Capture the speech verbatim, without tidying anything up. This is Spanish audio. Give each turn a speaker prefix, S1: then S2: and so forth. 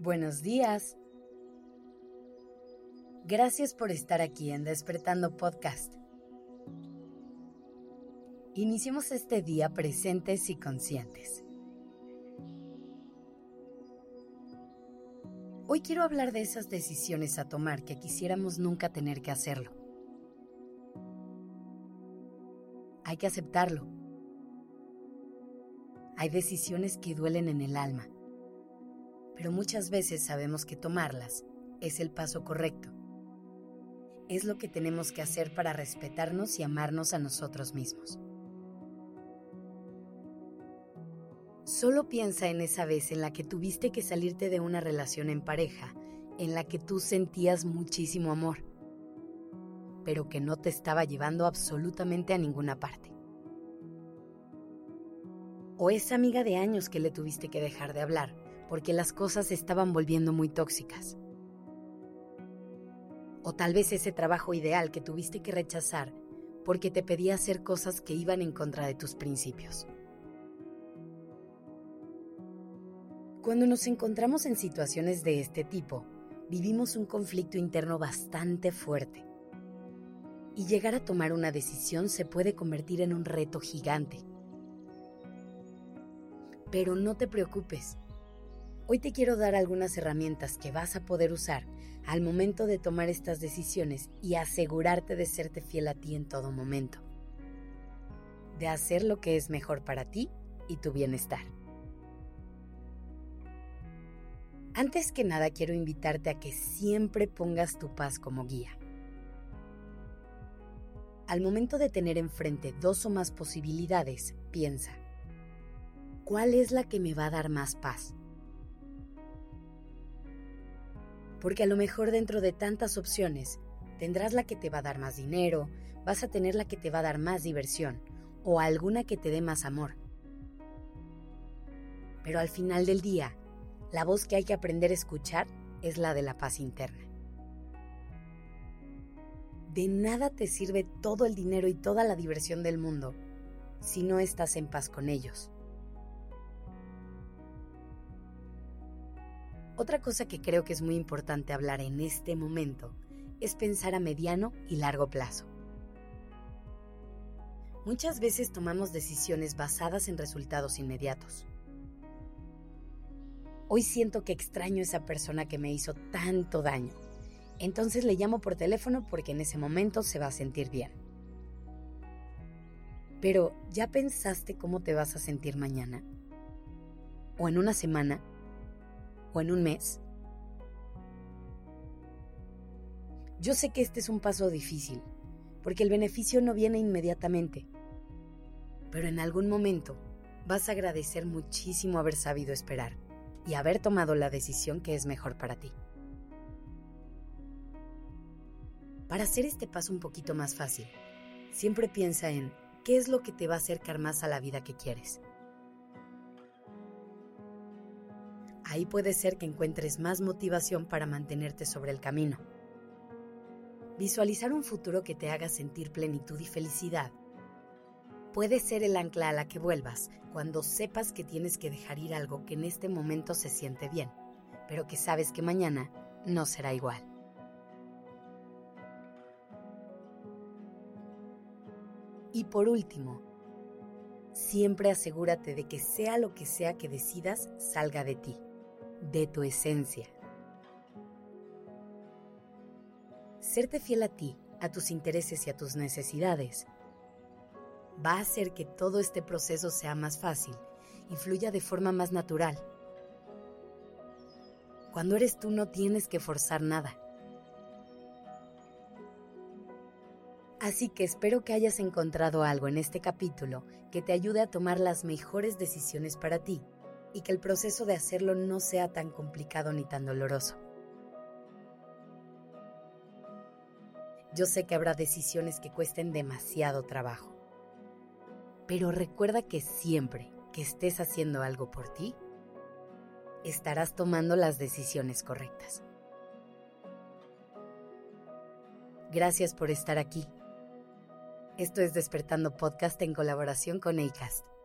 S1: Buenos días. Gracias por estar aquí en Despertando Podcast. Iniciemos este día presentes y conscientes. Hoy quiero hablar de esas decisiones a tomar que quisiéramos nunca tener que hacerlo. Hay que aceptarlo. Hay decisiones que duelen en el alma, pero muchas veces sabemos que tomarlas es el paso correcto. Es lo que tenemos que hacer para respetarnos y amarnos a nosotros mismos. Solo piensa en esa vez en la que tuviste que salirte de una relación en pareja, en la que tú sentías muchísimo amor, pero que no te estaba llevando absolutamente a ninguna parte. O esa amiga de años que le tuviste que dejar de hablar, porque las cosas se estaban volviendo muy tóxicas. O tal vez ese trabajo ideal que tuviste que rechazar porque te pedía hacer cosas que iban en contra de tus principios. Cuando nos encontramos en situaciones de este tipo, vivimos un conflicto interno bastante fuerte. Y llegar a tomar una decisión se puede convertir en un reto gigante. Pero no te preocupes. Hoy te quiero dar algunas herramientas que vas a poder usar al momento de tomar estas decisiones y asegurarte de serte fiel a ti en todo momento. De hacer lo que es mejor para ti y tu bienestar. Antes que nada, quiero invitarte a que siempre pongas tu paz como guía. Al momento de tener enfrente dos o más posibilidades, piensa, ¿cuál es la que me va a dar más paz? Porque a lo mejor dentro de tantas opciones, tendrás la que te va a dar más dinero, vas a tener la que te va a dar más diversión, o alguna que te dé más amor. Pero al final del día, la voz que hay que aprender a escuchar es la de la paz interna. De nada te sirve todo el dinero y toda la diversión del mundo si no estás en paz con ellos. Otra cosa que creo que es muy importante hablar en este momento es pensar a mediano y largo plazo. Muchas veces tomamos decisiones basadas en resultados inmediatos. Hoy siento que extraño a esa persona que me hizo tanto daño. Entonces le llamo por teléfono porque en ese momento se va a sentir bien. Pero, ¿ya pensaste cómo te vas a sentir mañana? ¿O en una semana? ¿O en un mes? Yo sé que este es un paso difícil, porque el beneficio no viene inmediatamente. Pero en algún momento vas a agradecer muchísimo haber sabido esperar y haber tomado la decisión que es mejor para ti. Para hacer este paso un poquito más fácil, siempre piensa en qué es lo que te va a acercar más a la vida que quieres. Ahí puede ser que encuentres más motivación para mantenerte sobre el camino. Visualizar un futuro que te haga sentir plenitud y felicidad puede ser el ancla a la que vuelvas cuando sepas que tienes que dejar ir algo que en este momento se siente bien, pero que sabes que mañana no será igual. Y por último, siempre asegúrate de que sea lo que sea que decidas salga de ti, de tu esencia. Serte fiel a ti, a tus intereses y a tus necesidades va a hacer que todo este proceso sea más fácil y fluya de forma más natural. Cuando eres tú no tienes que forzar nada. Así que espero que hayas encontrado algo en este capítulo que te ayude a tomar las mejores decisiones para ti y que el proceso de hacerlo no sea tan complicado ni tan doloroso. Yo sé que habrá decisiones que cuesten demasiado trabajo. Pero recuerda que siempre que estés haciendo algo por ti, estarás tomando las decisiones correctas. Gracias por estar aquí. Esto es Despertando Podcast en colaboración con Acast.